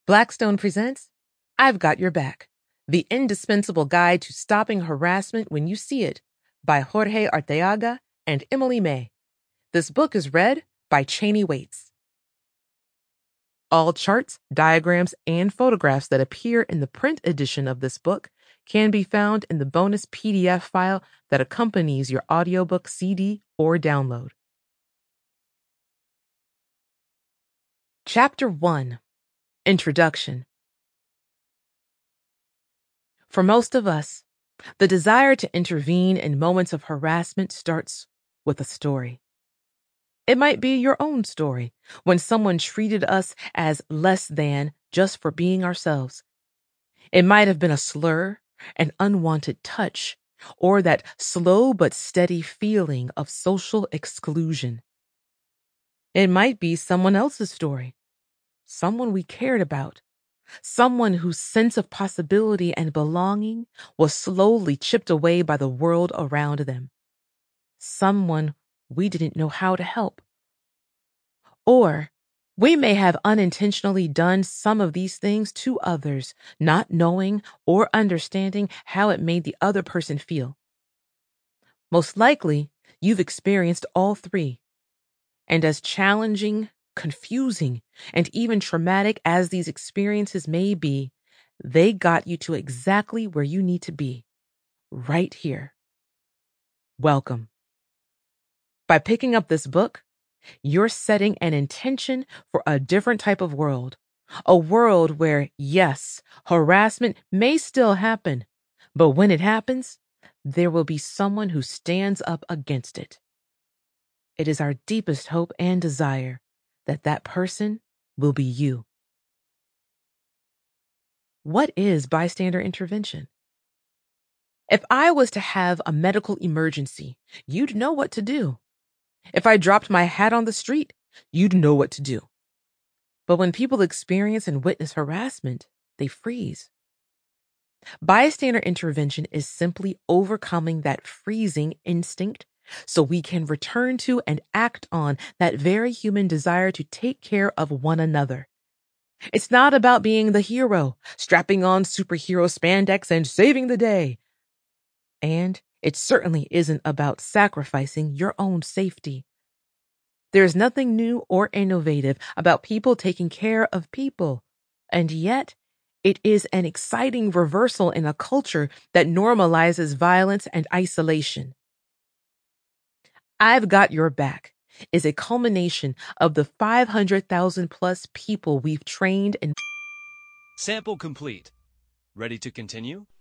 Blackstone presents I've Got Your Back, the indispensable guide to stopping harassment when you see it, by Jorge Arteaga and Emily May. This book is read by Cheney Waits. All charts, diagrams, and photographs that appear in the print edition of this book can be found in the bonus PDF file that accompanies your audiobook CD or download. Chapter 1. Introduction. For most of us, the desire to intervene in moments of harassment starts with a story. It might be your own story, when someone treated us as less than just for being ourselves. It might have been a slur, an unwanted touch, or that slow but steady feeling of social exclusion. It might be someone else's story, someone we cared about, someone whose sense of possibility and belonging was slowly chipped away by the world around them. Someone we didn't know how to help. Or we may have unintentionally done some of these things to others, not knowing or understanding how it made the other person feel. Most likely, you've experienced all three. And as challenging, confusing, and even traumatic as these experiences may be, they got you to exactly where you need to be, right here. Welcome. By picking up this book, you're setting an intention for a different type of world. A world where, yes, harassment may still happen, but when it happens, there will be someone who stands up against it. It is our deepest hope and desire that that person will be you. What is bystander intervention? If I was to have a medical emergency, you'd know what to do. If I dropped my hat on the street, you'd know what to do. But when people experience and witness harassment, they freeze. Bystander intervention is simply overcoming that freezing instinct so we can return to and act on that very human desire to take care of one another. It's not about being the hero, strapping on superhero spandex and saving the day. And it certainly isn't about sacrificing your own safety. There's nothing new or innovative about people taking care of people. And yet, it is an exciting reversal in a culture that normalizes violence and isolation. I've Got Your Back is a culmination of the 500,000 plus people we've trained and Sample complete. Ready to continue?